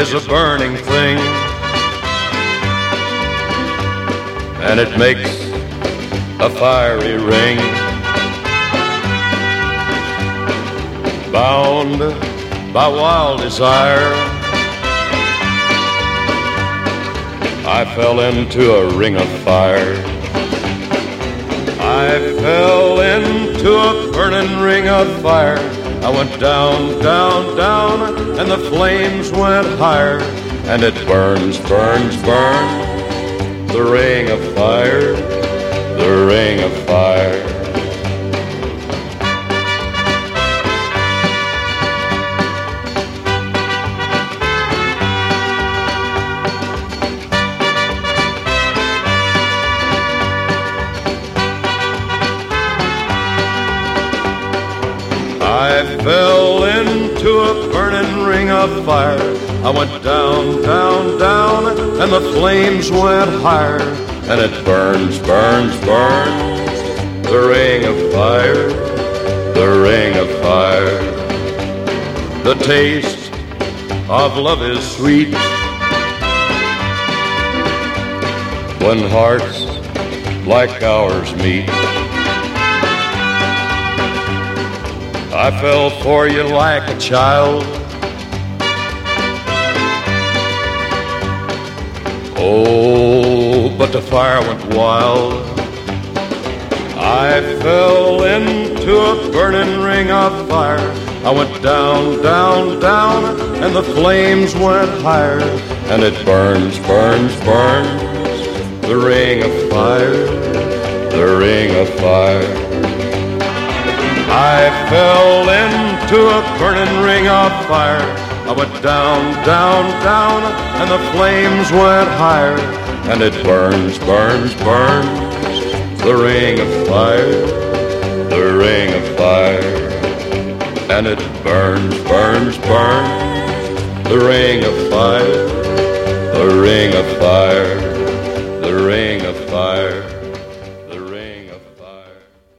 is a burning thing, and it makes a fiery ring. Bound by wild desire, I fell into a ring of fire. I fell into a burning ring of fire. I went down, down, down, and the flames went higher. And it burns, burns, burns, the ring of fire, the ring of fire. I fell into a burning ring of fire. I went down, down, down, and the flames went higher. And it burns, burns, burns, the ring of fire, the ring of fire. The taste of love is sweet when hearts like ours meet. I fell for you like a child. Oh, but the fire went wild. I fell into a burning ring of fire. I went down, down, down, and the flames went higher. And it burns, burns, burns, the ring of fire, the ring of fire. I fell into a burning ring of fire. I went down, down, down, and the flames went higher. And it burns, burns, burns, the ring of fire, the ring of fire. And it burns, burns, burns, the ring of fire,